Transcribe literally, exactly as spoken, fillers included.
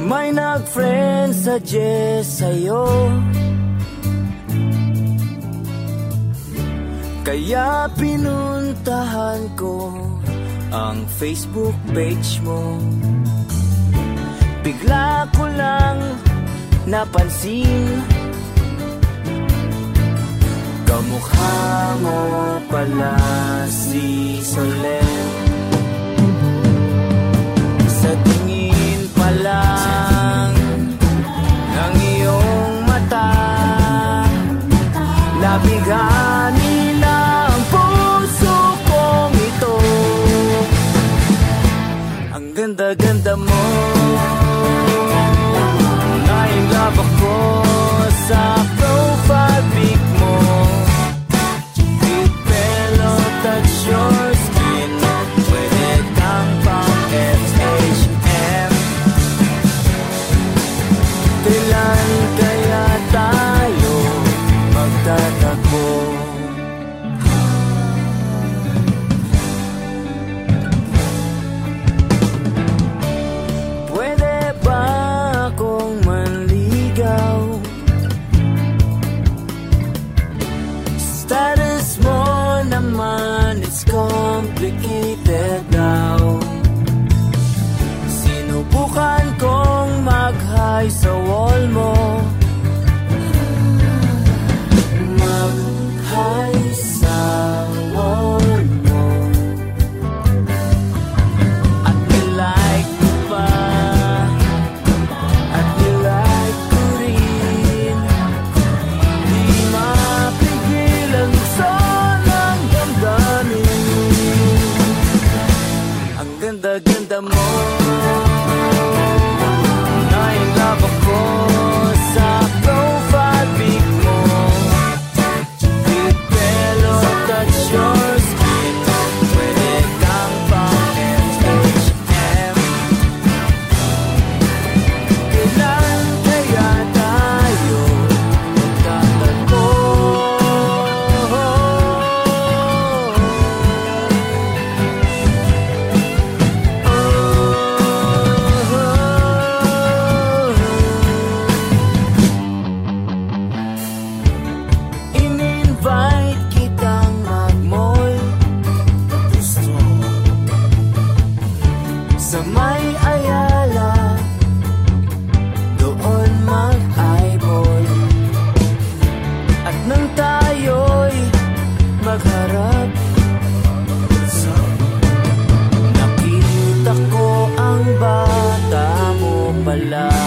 May nag-friend suggest sa'yo, kaya pinuntahan ko ang Facebook page mo. Bigla ko lang napansin, kamukha mo pala si Solen. Sa tingin pa lang ng iyong mata, labigani na ang puso kong ito. Ang ganda-ganda mo, na-in-love ako sa profile pic mo. With pillow touch your skin, pwede kang pang F H M. Kailan kaya tayo magtatagpo? Pwede ba akong manligaw? Status mo naman, it's complicated daw. Sinubukan kong mag-hi sa wall mo, mag-hi sa wall mo, at nilike ko pa, at nilike ko rin. Di mapigil ang gusto ng damdamin. Ang ganda-ganda mo, na-in-love ako sa profile pic mo. With pillow touch your skin, pwede kang pang F H M. Kailan kaya tayo magtatagpo? In-invite kitang mag-mall sa may Ayala, doon mag-eyeball. At nang tayo'y magharap, nakita ko ang bata mo pala.